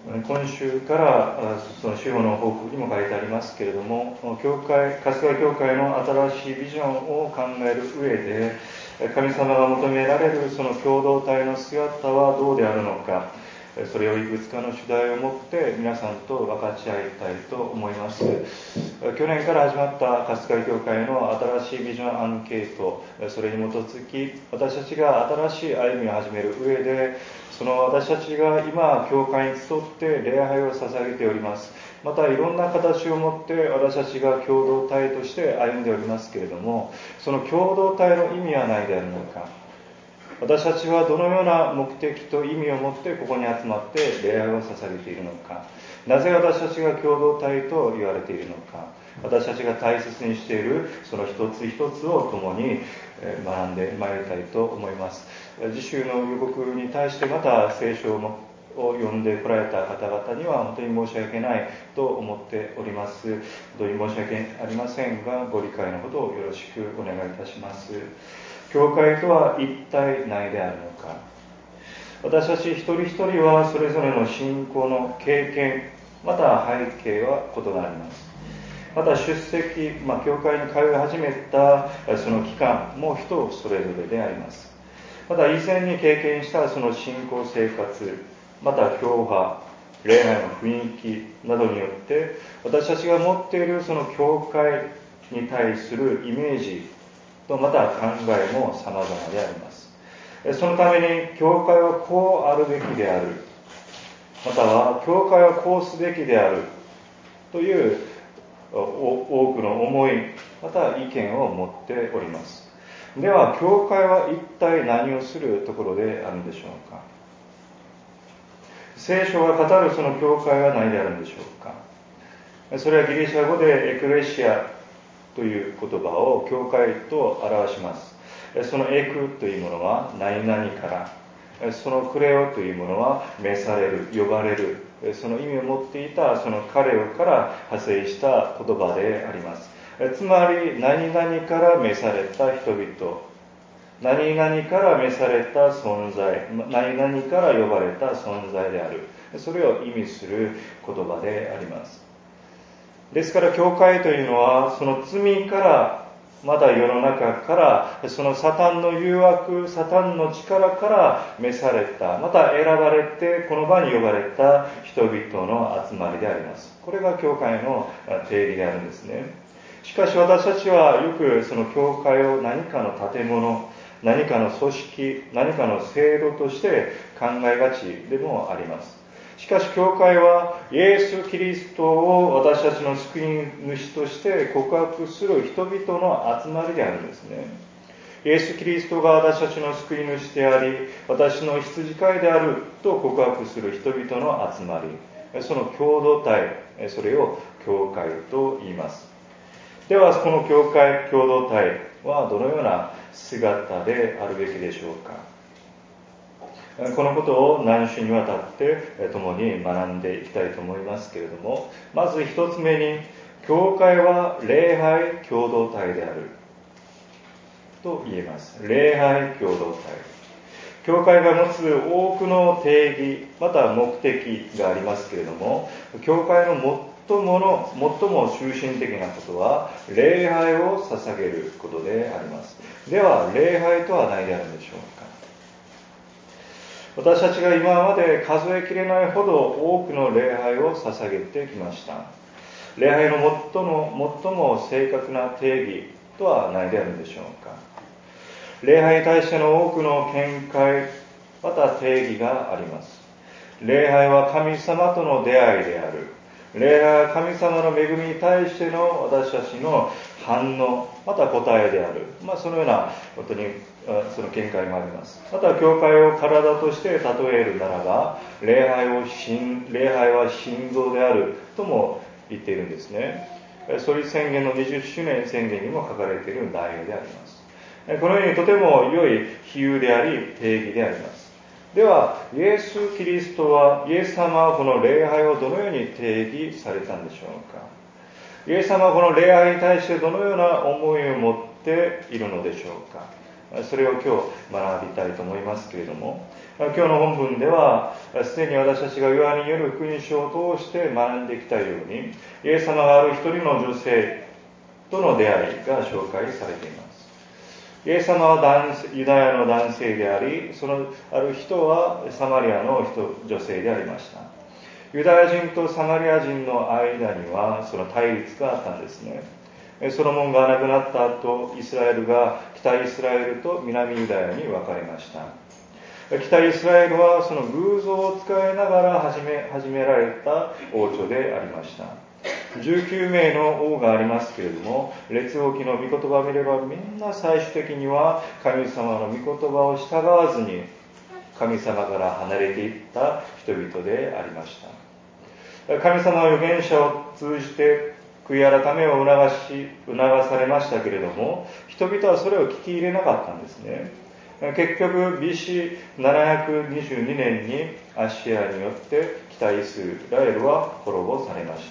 今週からその主要の報告にも書いてありますけれども、春日教会の新しいビジョンを考える上で、神様が求められるその共同体の姿はどうであるのか、それをいくつかの主題を持って皆さんと分かち合いたいと思います。去年から始まった春日教会の新しいビジョンアンケート、それに基づき私たちが新しい歩みを始める上で、その私たちが今教会に集って礼拝を捧げております。またいろんな形を持って私たちが共同体として歩んでおりますけれども、その共同体の意味は何であるのか、私たちはどのような目的と意味を持ってここに集まって礼拝を捧げているのか、なぜ私たちが共同体と言われているのか、私たちが大切にしているその一つ一つを共に学んでまいりたいと思います。次週の予告に対してまた聖書を読んでこられた方々には本当に申し訳ないと思っております。本当に申し訳ありませんが、ご理解のほどよろしくお願いいたします。教会とは一体何であるのか。私たち一人一人はそれぞれの信仰の経験、また背景は異なります。また出席、教会に通い始めたその期間も人それぞれであります。また以前に経験したその信仰生活、また教派、礼拝の雰囲気などによって私たちが持っているその教会に対するイメージとまた考えも様々であります。そのために教会はこうあるべきである、または教会はこうすべきであるという多くの思い、また意見を持っております。では教会は一体何をするところであるんでしょうか。聖書が語るその教会は何であるんでしょうか。それはギリシャ語でエクレシアという言葉を教会と表します。そのエクというものは何々から、そのクレオというものは召される、呼ばれる、その意味を持っていたそのカレオから派生した言葉であります。つまり何々から召された人々、何々から召された存在、何々から呼ばれた存在である、それを意味する言葉であります。ですから教会というのはその罪から、また世の中から、そのサタンの誘惑、サタンの力から召された、また選ばれてこの場に呼ばれた人々の集まりであります。これが教会の定義であるんですね。しかし私たちはよくその教会を何かの建物、何かの組織、何かの制度として考えがちでもあります。しかし教会はイエス・キリストを私たちの救い主として告白する人々の集まりであるんですね。イエス・キリストが私たちの救い主であり、私の羊飼いであると告白する人々の集まり、その共同体、それを教会と言います。ではこの教会、共同体はどのような姿であるべきでしょうか。このことを何週にわたって共に学んでいきたいと思いますけれども、まず一つ目に、教会は礼拝共同体であると言えます。礼拝共同体。教会が持つ多くの定義、また目的がありますけれども、教会の最も中心的なことは礼拝を捧げることであります。では礼拝とは何であるんでしょうか。私たちが今まで数えきれないほど多くの礼拝を捧げてきました。礼拝の最も正確な定義とは何であるんでしょうか。礼拝に対しての多くの見解、また定義があります。礼拝は神様との出会いである。礼拝は神様の恵みに対しての私たちの反応、また答えである。そのようなことにその見解もあります。また教会を体として例えるならば、礼拝は心臓であるとも言っているんですね。創立宣言の20周年宣言にも書かれている内容であります。このようにとても良い比喩であり定義であります。ではイエス・キリストは、イエス様はこの礼拝をどのように定義されたんでしょうか。イエス様はこの礼拝に対してどのような思いを持っているのでしょうか。それを今日学びたいと思いますけれども、 今日の本文では、すでに私たちがヨハネによる福音書を通して学んできたように、イエス様がある一人の女性との出会いが紹介されています。イエス様はユダヤの男性であり、そのある人はサマリアの女性でありました。ユダヤ人とサマリア人の間にはその対立があったんですね。ソロモンが亡くなった後、イスラエルが北イスラエルと南ユダヤに分かれました。北イスラエルはその偶像を使いながら始められた王朝でありました。19名の王がありますけれども、列王記の御言葉を見ればみんな最終的には神様の御言葉を従わずに神様から離れていった人々でありました。神様は預言者を通じて悔い改めを促されましたけれども、人々はそれを聞き入れなかったんですね。結局 BC722 年にアッシリアによって北イスラエルは滅ぼされました。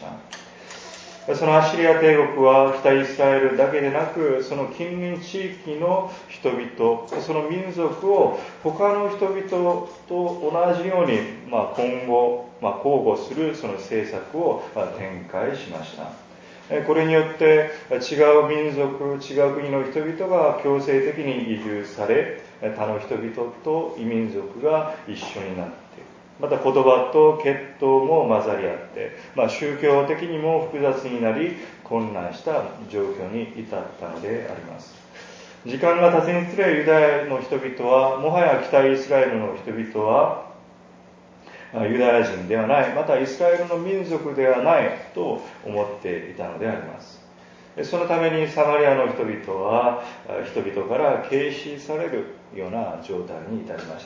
そのアッシリア帝国は北イスラエルだけでなく、その近隣地域の人々、その民族を他の人々と同じように、今後、交互するその政策を展開しました。これによって違う民族、違う国の人々が強制的に移住され、他の人々と異民族が一緒になって、また言葉と血統も混ざり合って、宗教的にも複雑になり混乱した状況に至ったのであります。時間が経つにつれ、ユダヤの人々はもはや北イスラエルの人々はユダヤ人ではない、またイスラエルの民族ではないと思っていたのであります。そのためにサマリアの人々は人々から軽視されるような状態に至りました。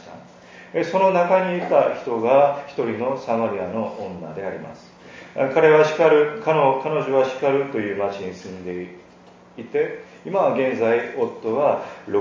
その中にいた人が一人のサマリアの女であります。彼女はシカルという町に住んでいて、今は現在夫は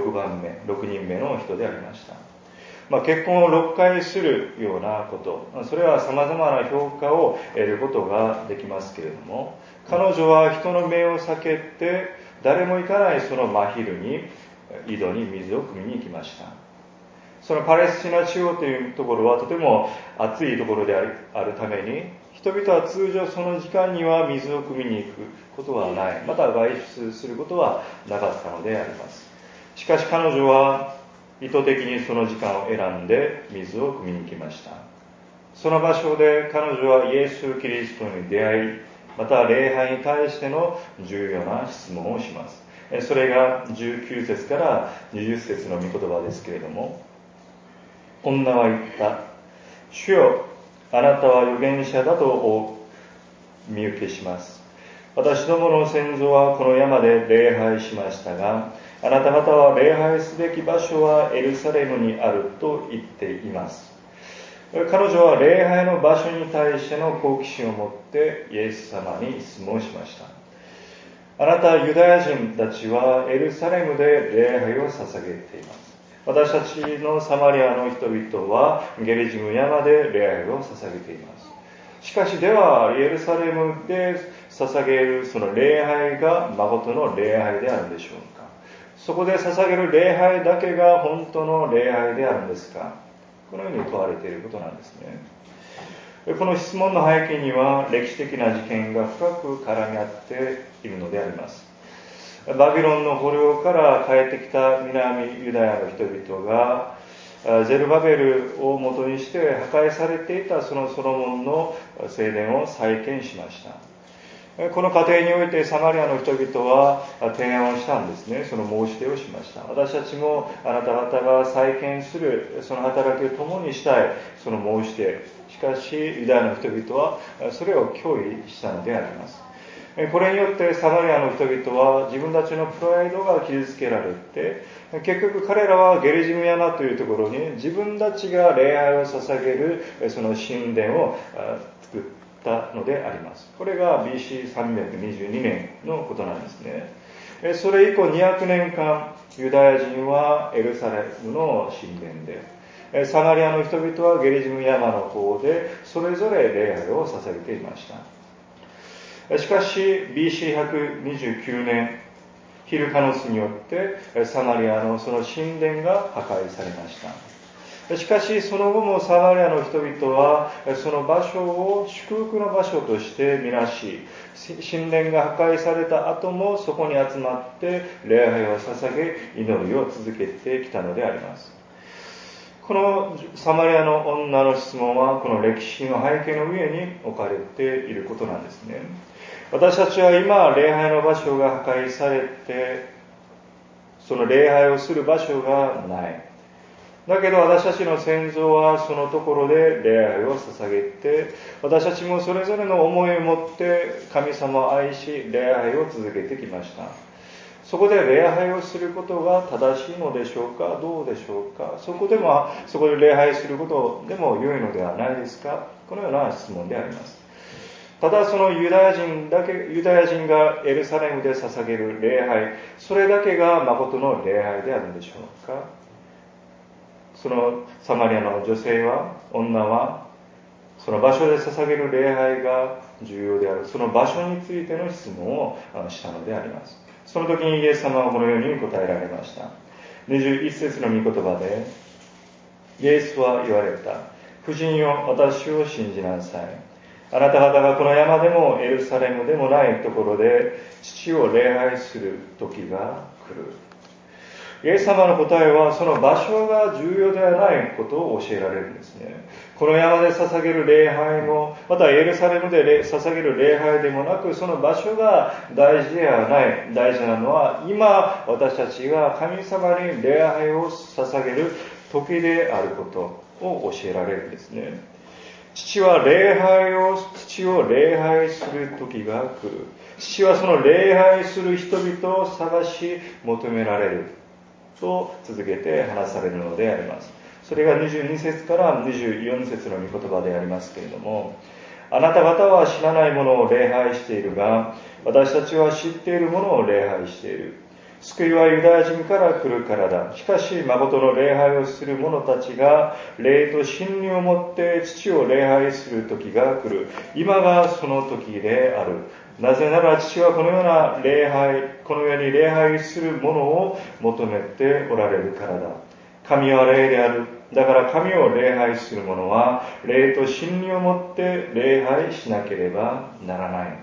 6人目の人でありました。結婚を6回するようなこと、それは様々な評価を得ることができますけれども、彼女は人の目を避けて誰も行かないその真昼に井戸に水を汲みに行きました。そのパレスチナ地方というところはとても暑いところであるために、人々は通常その時間には水を汲みに行くことはない、また外出することはなかったのであります。しかし彼女は意図的にその時間を選んで水を汲みに行きました。その場所で彼女はイエス・キリストに出会い、また礼拝に対しての重要な質問をします。それが19節から20節の御言葉ですけれども、女は言った。主よ、あなたは預言者だとお見受けします。私どもの先祖はこの山で礼拝しましたが、あなた方は礼拝すべき場所はエルサレムにあると言っています。彼女は礼拝の場所に対しての好奇心を持ってイエス様に質問しました。あなたユダヤ人たちはエルサレムで礼拝を捧げています。私たちのサマリアの人々はゲリジム山で礼拝を捧げています。しかしではエルサレムで捧げるその礼拝が誠の礼拝であるんでしょうか。そこで捧げる礼拝だけが本当の礼拝であるんですか。このように問われていることなんですね。この質問の背景には歴史的な事件が深く絡み合っているのであります。バビロンの捕虜から帰ってきた南ユダヤの人々がゼルバベルを元にして破壊されていたそのソロモンの聖殿を再建しました。この過程においてサマリアの人々は提案をしたんですね。その申し出をしました。私たちもあなた方が再建するその働きを共にしたい、その申し出。しかしユダヤの人々はそれを拒否したのであります。これによってサマリアの人々は自分たちのプライドが傷つけられて、結局彼らはゲリジム山というところに自分たちが礼拝を捧げるその神殿を作ったのであります。これが BC322 年のことなんですね。それ以降200年間ユダヤ人はエルサレムの神殿で、サマリアの人々はゲリジム山の方でそれぞれ礼拝を捧げていました。しかし BC129 年ヒルカノスによってサマリアのその神殿が破壊されました。 しかしその後もサマリアの人々はその場所を祝福の場所としてみなし、神殿が破壊された後もそこに集まって礼拝を捧げ、祈りを続けてきたのであります。このサマリアの女の質問はこの歴史の背景の上に置かれていることなんですね。私たちは今礼拝の場所が破壊されて、その礼拝をする場所がない。だけど私たちの先祖はそのところで礼拝を捧げて、私たちもそれぞれの思いを持って神様を愛し礼拝を続けてきました。そこで礼拝をすることが正しいのでしょうか、どうでしょうか、そこで礼拝することでも良いのではないですか、このような質問であります。ただそのユダヤ人がエルサレムで捧げる礼拝、それだけが誠の礼拝であるんでしょうか。そのサマリアの女は、その場所で捧げる礼拝が重要である、その場所についての質問をしたのであります。その時にイエス様はこのように答えられました。21節の御言葉で、イエスは言われた。婦人よ、私を信じなさい。あなた方がこの山でもエルサレムでもないところで父を礼拝する時が来る。イエス様の答えはその場所が重要ではないことを教えられるんですね。この山で捧げる礼拝も、またエルサレムで捧げる礼拝でもなく、その場所が大事ではない。大事なのは今私たちが神様に礼拝を捧げる時であることを教えられるんですね。父を礼拝する時が来る。父はその礼拝する人々を探し求められると続けて話されるのであります。それが22節から24節の御言葉でありますけれども、あなた方は知らないものを礼拝しているが、私たちは知っているものを礼拝している。救いはユダヤ人から来るからだ。しかし誠の礼拝をする者たちが霊と真理をもって父を礼拝する時が来る。今がその時である。なぜなら父はこのように礼拝する者を求めておられるからだ。神は霊である。だから神を礼拝する者は霊と真理をもって礼拝しなければならない。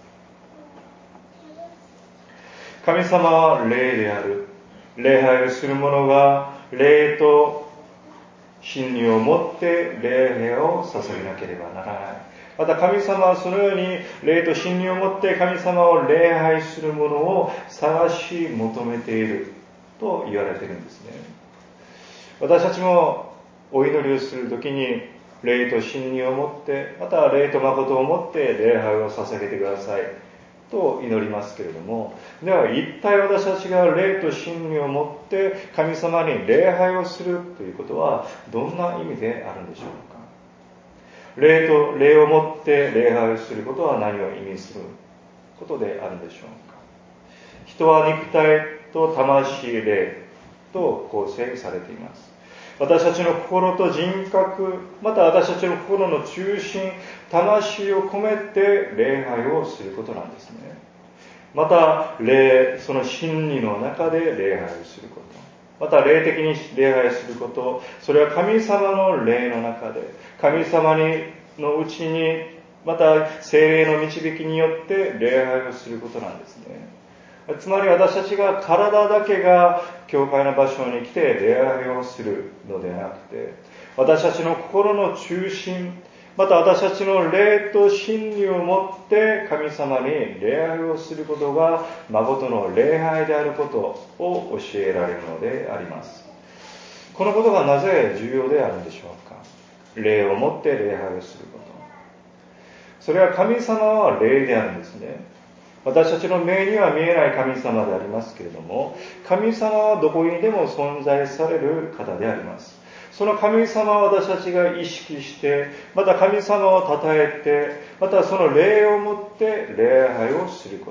神様は霊である。礼拝をする者が霊と真理をもって礼拝を捧げなければならない。また神様はそのように霊と真理をもって神様を礼拝する者を探し求めていると言われているんですね。私たちもお祈りをするときに霊と真理をもって、また霊と誠をもって礼拝を捧げてくださいと祈りますけれども、では一体私たちが霊と真理をもって神様に礼拝をするということはどんな意味であるんでしょうか。霊をもって礼拝をすることは何を意味することであるでしょうか。人は肉体と魂、霊と構成されています。私たちの心と人格、また私たちの心の中心、魂を込めて礼拝をすることなんですね。またその真理の中で礼拝をすること、また霊的に礼拝すること、それは神様の霊の中で、神様のうちに、また聖霊の導きによって礼拝をすることなんですね。つまり私たちが体だけが教会の場所に来て礼拝をするのではなくて、私たちの心の中心、また私たちの霊と真理をもって神様に礼拝をすることが誠の礼拝であることを教えられるのであります。このことがなぜ重要であるんでしょうか。霊をもって礼拝をすること、それは神様は霊であるんですね。私たちの目には見えない神様でありますけれども、神様はどこにでも存在される方であります。その神様を私たちが意識して、また神様を称えて、またその霊をもって礼拝をすること。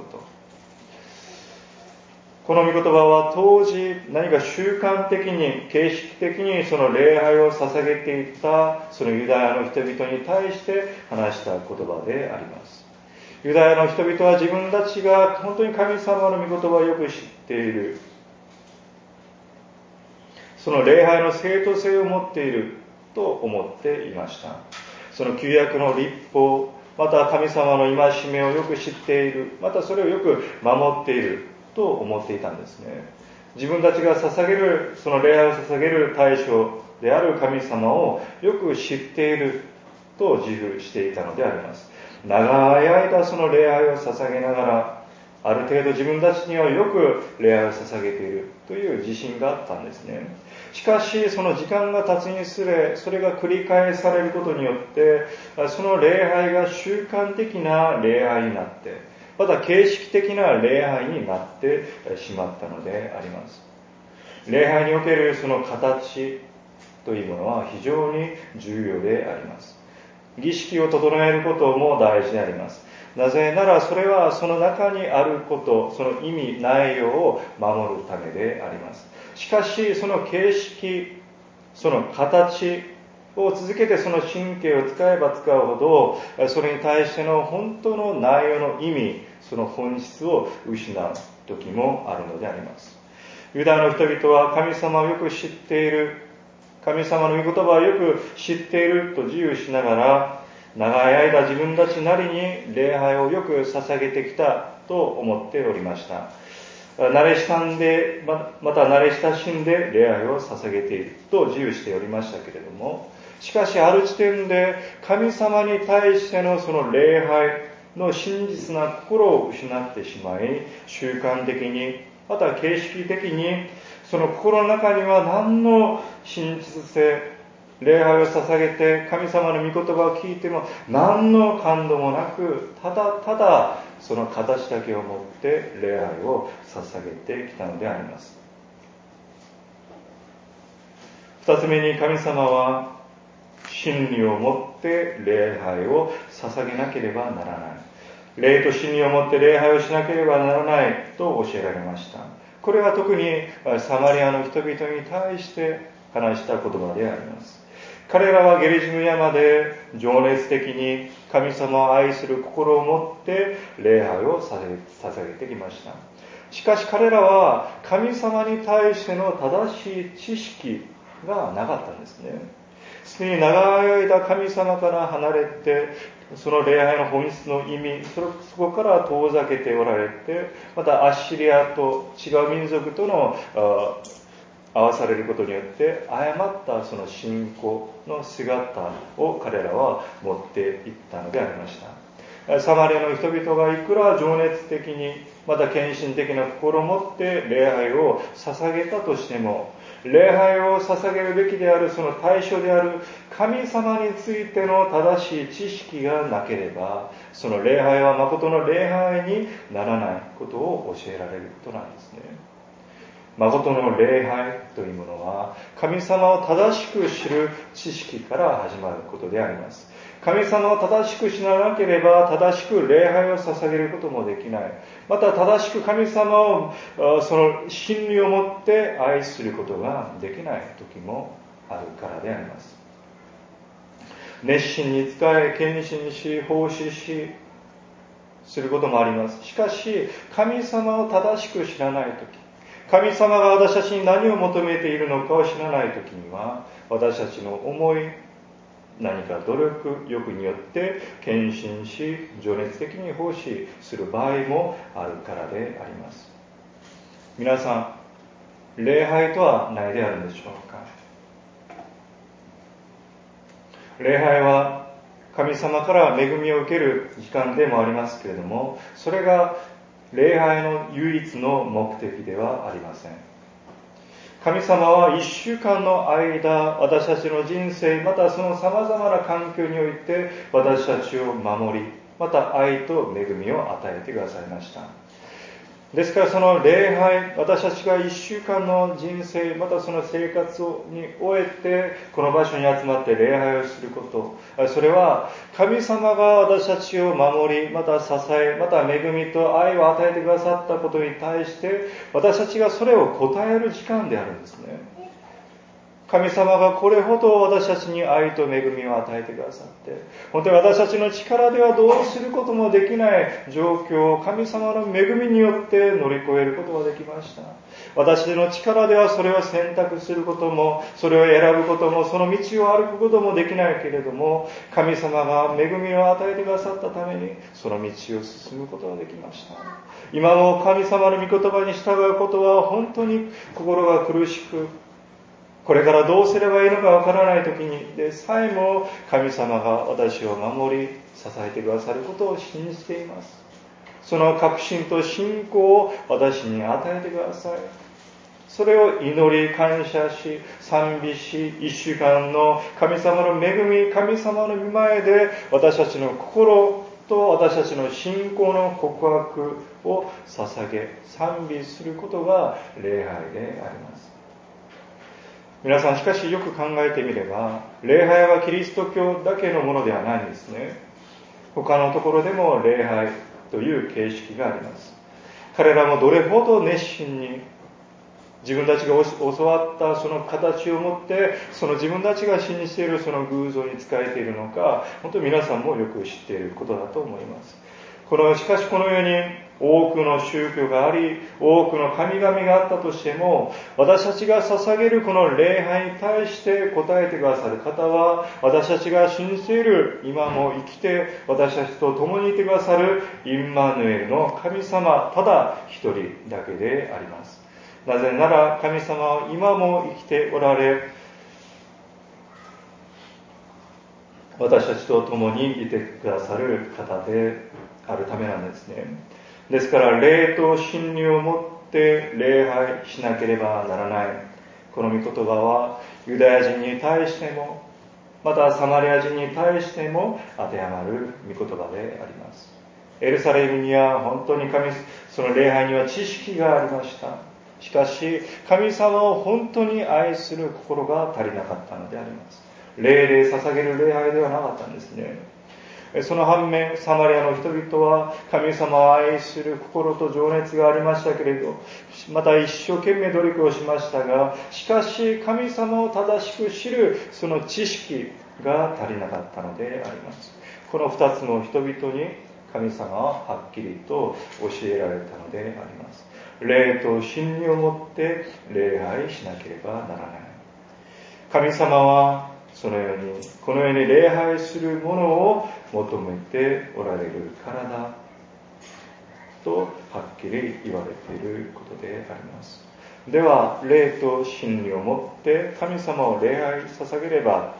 この御言葉は当時何か習慣的に形式的にその礼拝を捧げていたそのユダヤの人々に対して話した言葉であります。ユダヤの人々は自分たちが本当に神様の御言葉をよく知っている。 その礼拝の正当性を持っていると思っていました。その旧約の律法、また神様の戒めをよく知っている、またそれをよく守っていると思っていたんですね。自分たちが捧げる、その礼拝を捧げる対象である神様をよく知っていると自負していたのであります。長い間その礼拝を捧げながら、ある程度自分たちにはよく礼拝を捧げているという自信があったんですね。しかしその時間が経つにつれ、それが繰り返されることによってその礼拝が習慣的な礼拝になって、また形式的な礼拝になってしまったのであります。礼拝におけるその形というものは非常に重要であります。儀式を整えることも大事であります。なぜならそれはその中にあること、その意味、内容を守るためであります。しかしその形式、その形を続けてその神経を使えば使うほど、それに対しての本当の内容の意味、その本質を失う時もあるのであります。ユダヤの人々は神様をよく知っている、神様の御言葉をよく知っていると自由しながら、長い間自分たちなりに礼拝をよく捧げてきたと思っておりました。慣れ親んで、また慣れ親しんで礼拝を捧げていると自由しておりましたけれども、しかしある時点で神様に対してのその礼拝の真実な心を失ってしまい、習慣的に、また形式的に、その心の中には何の真実性、礼拝を捧げて神様の御言葉を聞いても何の感動もなく、ただただその形だけを持って礼拝を捧げてきたのであります。二つ目に、神様は真理を持って礼拝を捧げなければならない。礼と真理を持って礼拝をしなければならないと教えられました。これは特にサマリアの人々に対して話した言葉であります。彼らはゲリジム山で情熱的に神様を愛する心を持って礼拝を捧げてきました。しかし彼らは神様に対しての正しい知識がなかったんですね。すでに長い間神様から離れて、その礼拝の本質の意味、そこから遠ざけておられて、またアッシリアと違う民族との合わされることによって誤ったその信仰の姿を彼らは持っていったのでありました。サマリアの人々がいくら情熱的に、また献身的な心を持って礼拝を捧げたとしても、礼拝を捧げるべきであるその対象である神様についての正しい知識がなければ、その礼拝は誠の礼拝にならないことを教えられることなんですね。誠の礼拝というものは神様を正しく知る知識から始まることであります。神様を正しく知らなければ正しく礼拝を捧げることもできない。また正しく神様をその真理を持って愛することができない時もあるからであります。熱心に仕え、献身し、奉仕しすることもあります。しかし神様を正しく知らない時、神様が私たちに何を求めているのかを知らないときには、私たちの思い、何か努力、欲によって献身し、情熱的に奉仕する場合もあるからであります。皆さん、礼拝とは何であるんでしょうか。礼拝は神様から恵みを受ける時間でもありますけれども、それが礼拝の唯一の目的ではありません。神様は一週間の間、私たちの人生、またその様々な環境において私たちを守り、また愛と恵みを与えてくださいました。ですからその礼拝、私たちが一週間の人生、またその生活に終えてこの場所に集まって礼拝をすること、それは神様が私たちを守り、また支え、また恵みと愛を与えてくださったことに対して私たちがそれを応える時間であるんですね。 神様がこれほど私たちに愛と恵みを与えてくださって、本当に私たちの力ではどうすることもできない状況を神様の恵みによって乗り越えることができました。私の力ではそれを選択することも、それを選ぶことも、その道を歩くこともできないけれども、神様が恵みを与えてくださったために、その道を進むことができました。今も神様の御言葉に従うことは本当に心が苦しく、これからどうすればいいのかわからない時にでさえも神様が私を守り支えてくださることを信じています。その確信と信仰を私に与えてください。それを祈り感謝し賛美し、一週間の神様の恵み、神様の御前で私たちの心と私たちの信仰の告白を捧げ賛美することが礼拝であります。皆さん、しかしよく考えてみれば、礼拝はキリスト教だけのものではないんですね。他のところでも礼拝という形式があります。彼らもどれほど熱心に自分たちが教わったその形を持って、その自分たちが信じているその偶像に仕えているのか、本当に皆さんもよく知っていることだと思います。しかしこの世に多くの宗教があり、多くの神々があったとしても、私たちが捧げるこの礼拝に対して答えてくださる方は、私たちが信じている今も生きて私たちと共にいてくださるインマヌエルの神様ただ一人だけであります。なぜなら神様は今も生きておられ、私たちと共にいてくださる方であるためなんですね。ですから霊と真理をもって礼拝しなければならない。この御言葉はユダヤ人に対しても、またサマリア人に対しても当てはまる御言葉であります。エルサレムには本当にその礼拝には知識がありました。しかし神様を本当に愛する心が足りなかったのであります。霊で捧げる礼拝ではなかったんですね。その反面、サマリアの人々は神様を愛する心と情熱がありましたけれど、また一生懸命努力をしましたが、しかし神様を正しく知るその知識が足りなかったのであります。この二つの人々に神様ははっきりと教えられたのであります。霊と真理をもって礼拝しなければならない。神様はこのように礼拝するものを求めておられるからだとはっきり言われていることであります。では霊と真理をもって神様を礼拝捧げれば、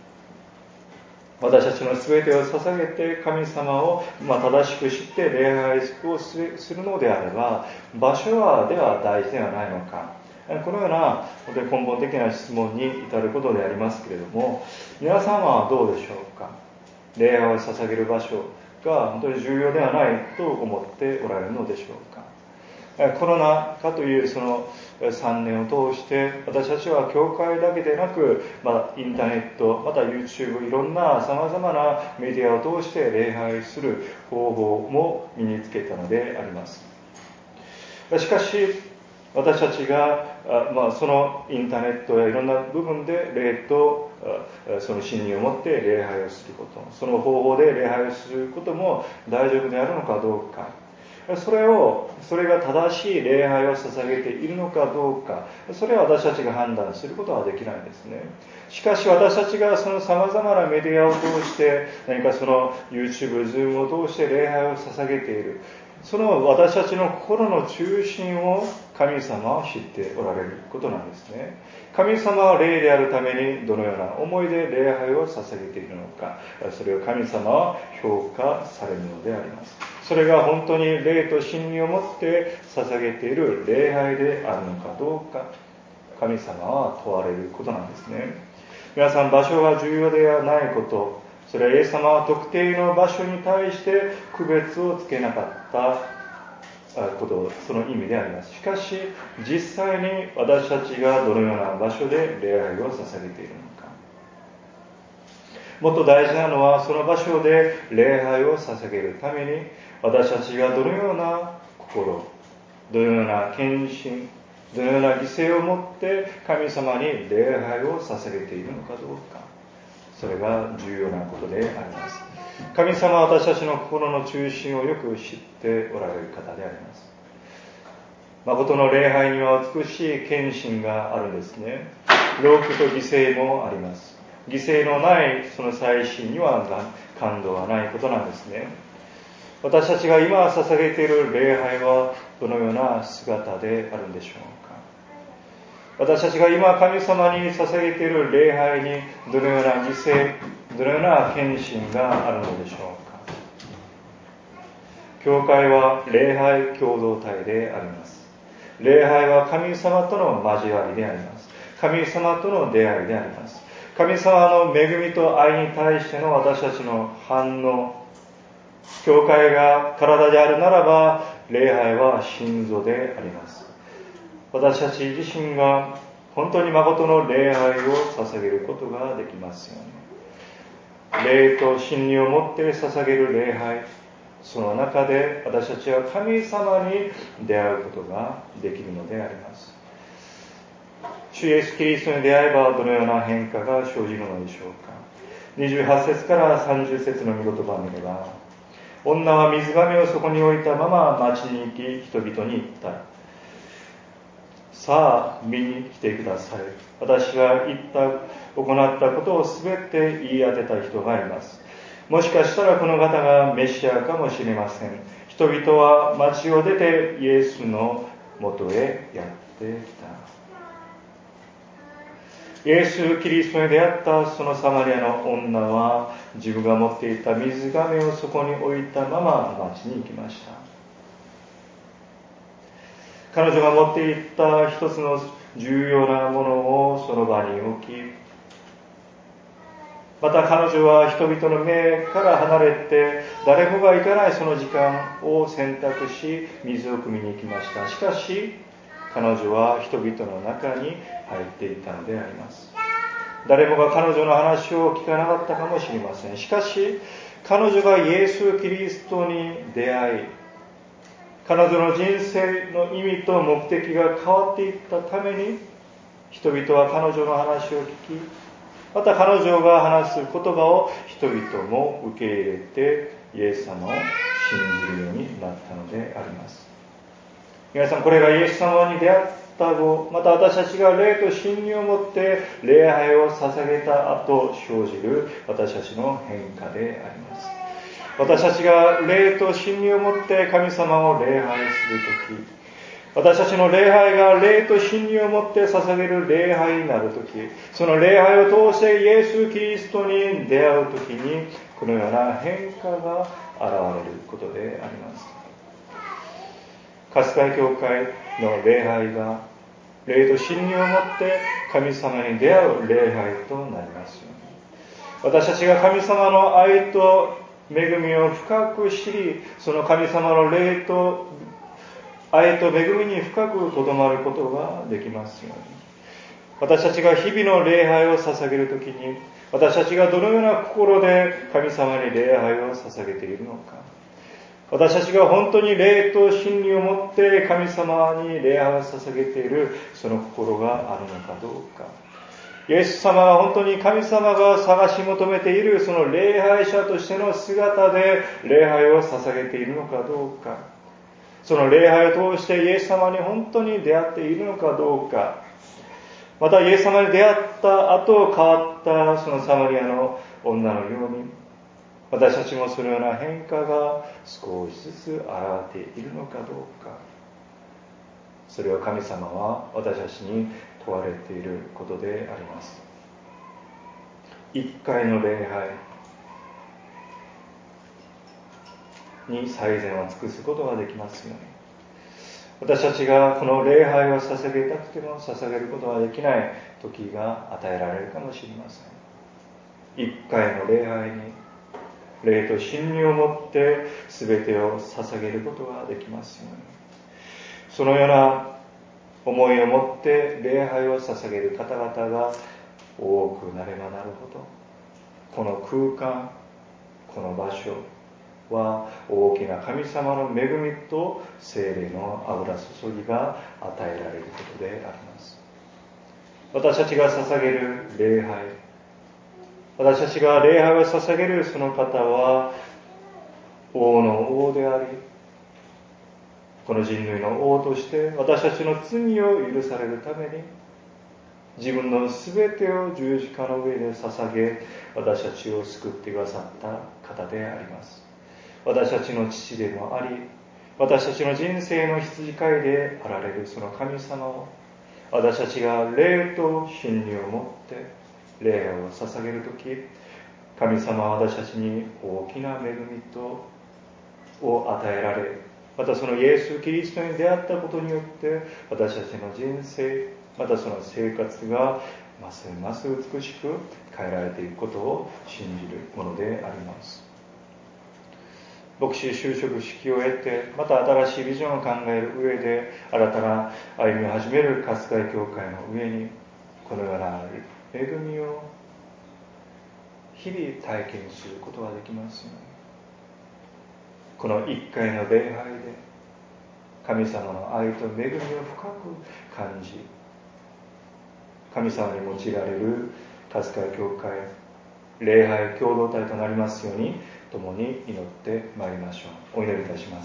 私たちの全てを捧げて神様を正しく知って礼拝をするのであれば、場所では大事ではないのか。このような本当に根本的な質問に至ることでありますけれども、皆さんはどうでしょうか。礼拝を捧げる場所が本当に重要ではないと思っておられるのでしょうか。コロナ禍というその3年を通して私たちは教会だけでなく、インターネット、また YouTube、いろんな様々なメディアを通して礼拝する方法も身につけたのであります。しかし私たちが、そのインターネットやいろんな部分で霊とその真理を持って礼拝をすること、その方法で礼拝をすることも大丈夫であるのかどうか、それが正しい礼拝を捧げているのかどうか、それは私たちが判断することはできないんですね。しかし私たちがその様々なメディアを通して、何かその YouTube、Zoom を通して礼拝を捧げている、その私たちの心の中心を神様は知っておられることなんですね。神様は霊であるためにどのような思いで礼拝を捧げているのか、それを神様は評価されるのであります。それが本当に霊と真理をもって捧げている礼拝であるのかどうか、神様は問われることなんですね。皆さん、場所が重要ではないこと、それはイエス様は特定の場所に対して区別をつけなかったこと、その意味であります。しかし実際に私たちがどのような場所で礼拝を捧げているのか、もっと大事なのはその場所で礼拝を捧げるために私たちがどのような心、どのような献身、 どのような犠牲をもって神様に礼拝を捧げているのかどうか、それが重要なことであります。神様は私たちの心の中心をよく知っておられる方であります。誠の礼拝には美しい献身があるんですね。労苦と犠牲もあります。犠牲のないその祭祀には感動はないことなんですね。私たちが今捧げている礼拝はどのような姿であるんでしょうか。私たちが今神様に捧げている礼拝にどのような犠牲、どのような献身があるのでしょうか。教会は礼拝共同体であります。礼拝は神様との交わりであります。神様との出会いであります。神様の恵みと愛に対しての私たちの反応、教会が体であるならば礼拝は心臓であります。私たち自身が本当に誠の礼拝を捧げることができますように。霊と真理をもって捧げる礼拝、その中で私たちは神様に出会うことができるのであります。主イエスキリストに出会えばどのような変化が生じるのでしょうか。28節から30節の御言葉を見れば、女は水瓶をそこに置いたまま町に行き、人々に言った。さあ見に来てください。私が行ったことをすべて言い当てた人がいます。もしかしたらこの方がメシアかもしれません。人々は町を出てイエスのもとへやってきた。イエス・キリストに出会ったそのサマリアの女は自分が持っていた水瓶をそこに置いたまま町に行きました。彼女が持っていった一つの重要なものをその場に置き、また彼女は人々の目から離れて誰もが行かないその時間を選択し水を汲みに行きました。しかし彼女は人々の中に入っていったのであります。誰もが彼女の話を聞かなかったかもしれません。しかし彼女がイエス・キリストに出会い、彼女の人生の意味と目的が変わっていったために、人々は彼女の話を聞き、また彼女が話す言葉を人々も受け入れてイエス様を信じるようになったのであります。皆さん、これがイエス様に出会った後、また私たちが霊と真理をもって礼拝を捧げた後生じる私たちの変化であります。私たちが霊と真理をもって神様を礼拝するとき、私たちの礼拝が霊と真理をもって捧げる礼拝になるとき、その礼拝を通してイエス・キリストに出会うときにこのような変化が現れることであります。春日井教会の礼拝が霊と真理をもって神様に出会う礼拝となりますように。私たちが神様の愛と恵みを深く知り、その神様の霊と愛と恵みに深くとどまることができますように。私たちが日々の礼拝を捧げるときに、私たちがどのような心で神様に礼拝を捧げているのか、私たちが本当に霊と真理をもって神様に礼拝を捧げているその心があるのかどうか、イエス様が本当に神様が探し求めているその礼拝者としての姿で礼拝を捧げているのかどうか、その礼拝を通してイエス様に本当に出会っているのかどうか、またイエス様に出会った後変わったそのサマリアの女のように、私たちもそのような変化が少しずつ現れているのかどうか、それを神様は私たちに問われていることであります。一回の礼拝に最善を尽くすことができますように。私たちがこの礼拝を捧げたくても捧げることができない時が与えられるかもしれません。一回の礼拝に霊と真理をもって全てを捧げることができますように。そのような思いを持って礼拝を捧げる方々が多くなればなるほど、この空間、この場所、 は大きな神様の恵みと聖霊の油注ぎが与えられることであります。私たちが捧げる礼拝、私たちが礼拝を捧げるその方は王の王であり、この人類の王として私たちの罪を許されるために自分の全てを十字架の上で捧げ、私たちを救ってくださった方であります。私たちの父でもあり、私たちの人生の羊飼いであられるその神様を、私たちが霊と真理を持って礼を捧げるとき、神様は私たちに大きな恵みを与えられ、またそのイエス・キリストに出会ったことによって私たちの人生、またその生活がますます美しく変えられていくことを信じるものであります。牧師就職式を得て、また新しいビジョンを考える上で新たな歩みを始める春日井教会の上に、このような恵みを日々体験することができますように、この一回の礼拝で神様の愛と恵みを深く感じ、神様に用いられる春日井教会礼拝共同体となりますように共に祈ってまいりましょう。お祈りいたします。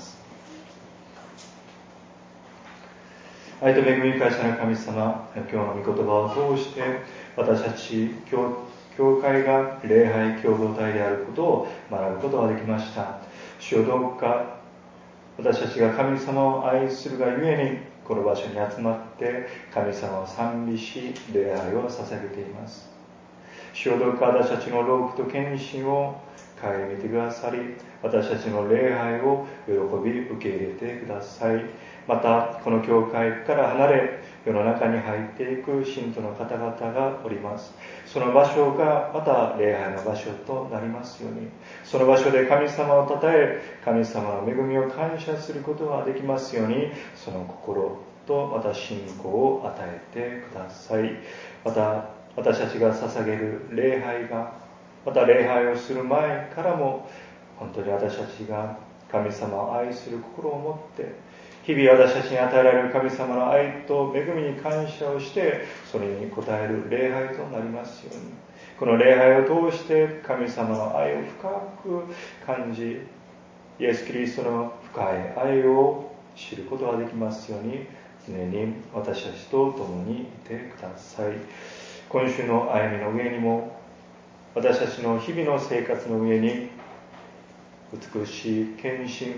愛と恵みに感謝の神様、今日の御言葉を通して私たち教会が礼拝共同体であることを学ぶことができました。主よ、どうか私たちが神様を愛するがゆえにこの場所に集まって神様を賛美し礼拝を捧げています。主よ、どうか私たちの労苦と献身を顧みてくださり、私たちの礼拝を喜び受け入れてください。またこの教会から離れ世の中に入っていく信徒の方々がおります。その場所がまた礼拝の場所となりますように、その場所で神様を称え、神様の恵みを感謝することができますように、その心とまた信仰を与えてください。また私たちが捧げる礼拝が、また礼拝をする前からも本当に私たちが神様を愛する心を持って日々私たちに与えられる神様の愛と恵みに感謝をしてそれに応える礼拝となりますように、この礼拝を通して神様の愛を深く感じ、イエス・キリストの深い愛を知ることができますように、常に私たちと共にいてください。今週の歩みの上にも、私たちの日々の生活の上に美しい献身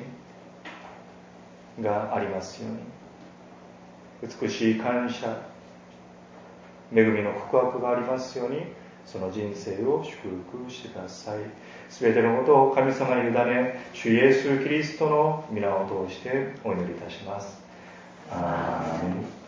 がありますように、美しい感謝、恵みの告白がありますように、その人生を祝福してください。すべてのことを神様に委ね、主イエス・キリストの皆を通してお祈りいたします。アーメン。